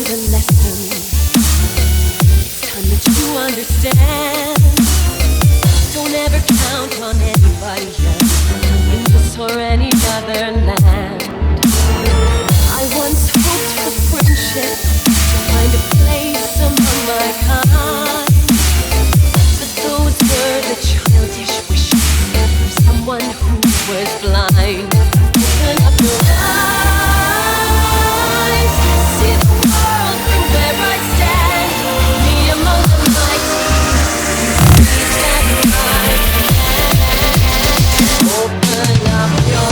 the lesson. It's time that you understand. Don't ever count on anybody else in this or any other land. I once hoped for friendship, to find a place among my kind, but those were the childish wishes of someone who was blind. Open up your eyes, see the world from where I stand. Me among the mighty, please stand by. Open up your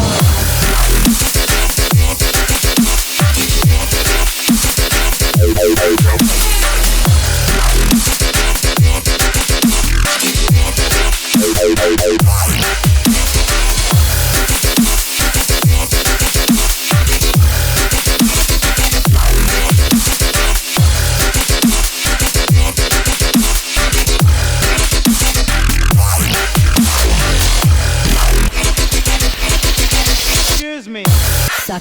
Excuse me. suck.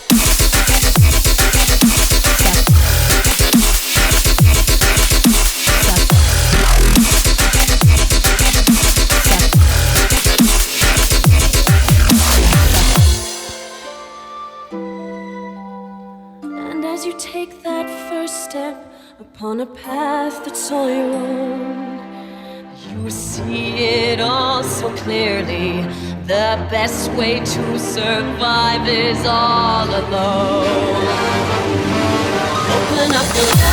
And as you take that first step upon a path that's all your own, you see it all so clearly. The best way to survive is all alone. Open up your